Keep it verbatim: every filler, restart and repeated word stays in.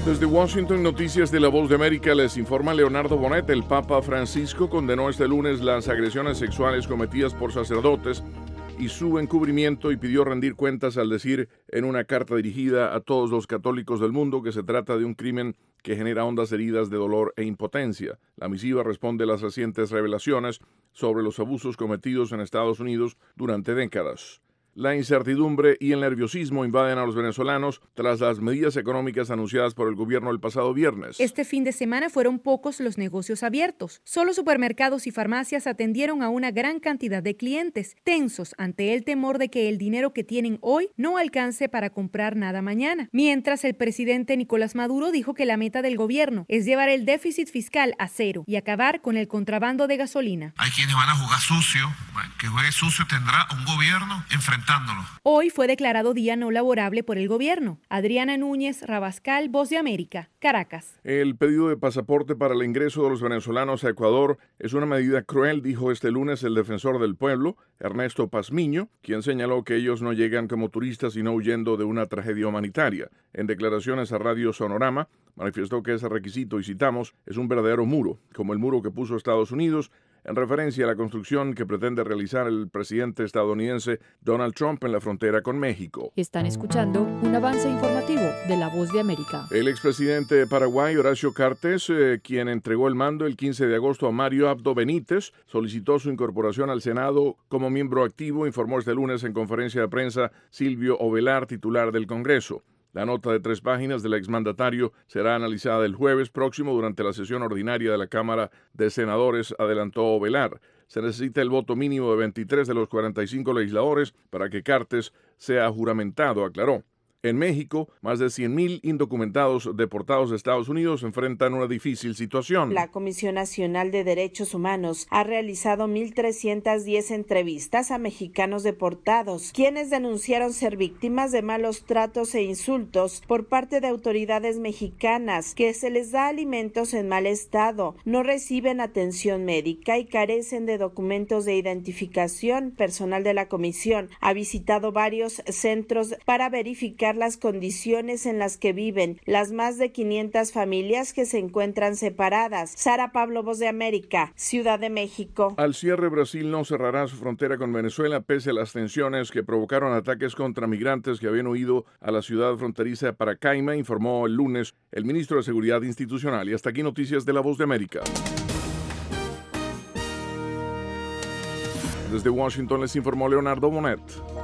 Desde Washington, Noticias de la Voz de América, les informa Leonardo Bonet. El Papa Francisco condenó este lunes las agresiones sexuales cometidas por sacerdotes y su encubrimiento y pidió rendir cuentas al decir en una carta dirigida a todos los católicos del mundo que se trata de un crimen que genera hondas heridas de dolor e impotencia. La misiva responde a las recientes revelaciones sobre los abusos cometidos en Estados Unidos durante décadas. La incertidumbre y el nerviosismo invaden a los venezolanos tras las medidas económicas anunciadas por el gobierno el pasado viernes. Este fin de semana fueron pocos los negocios abiertos. Solo supermercados y farmacias atendieron a una gran cantidad de clientes, tensos ante el temor de que el dinero que tienen hoy no alcance para comprar nada mañana. Mientras, el presidente Nicolás Maduro dijo que la meta del gobierno es llevar el déficit fiscal a cero y acabar con el contrabando de gasolina. Hay quienes van a jugar sucio. Bueno, que juegue sucio tendrá un gobierno enfrentado. Hoy fue declarado día no laborable por el gobierno. Adriana Núñez Rabascal, Voz de América, Caracas. El pedido de pasaporte para el ingreso de los venezolanos a Ecuador es una medida cruel, dijo este lunes el defensor del pueblo, Ernesto Pazmiño, quien señaló que ellos no llegan como turistas sino huyendo de una tragedia humanitaria. En declaraciones a Radio Sonorama, manifestó que ese requisito, y citamos, es un verdadero muro, como el muro que puso Estados Unidos, en referencia a la construcción que pretende realizar el presidente estadounidense Donald Trump en la frontera con México. Están escuchando un avance informativo de La Voz de América. El expresidente de Paraguay, Horacio Cartes, eh, quien entregó el mando el quince de agosto a Mario Abdo Benítez, solicitó su incorporación al Senado como miembro activo, informó este lunes en conferencia de prensa Silvio Ovelar, titular del Congreso. La nota de tres páginas del exmandatario será analizada el jueves próximo durante la sesión ordinaria de la Cámara de Senadores, adelantó Ovelar. Se necesita el voto mínimo de veintitrés de los cuarenta y cinco legisladores para que Cartes sea juramentado, aclaró. En México, más de cien mil indocumentados deportados de Estados Unidos enfrentan una difícil situación. La Comisión Nacional de Derechos Humanos ha realizado mil trescientas diez entrevistas a mexicanos deportados, quienes denunciaron ser víctimas de malos tratos e insultos por parte de autoridades mexicanas, que se les da alimentos en mal estado, no reciben atención médica y carecen de documentos de identificación. Personal de la comisión ha visitado varios centros para verificar las condiciones en las que viven las más de quinientas familias que se encuentran separadas. Sara Pablo, Voz de América, Ciudad de México. Al cierre, Brasil no cerrará su frontera con Venezuela pese a las tensiones que provocaron ataques contra migrantes que habían huido a la ciudad fronteriza de Paracaima, informó el lunes el ministro de Seguridad Institucional. Y hasta aquí noticias de la Voz de América. Desde Washington les informó Leonardo Bonet.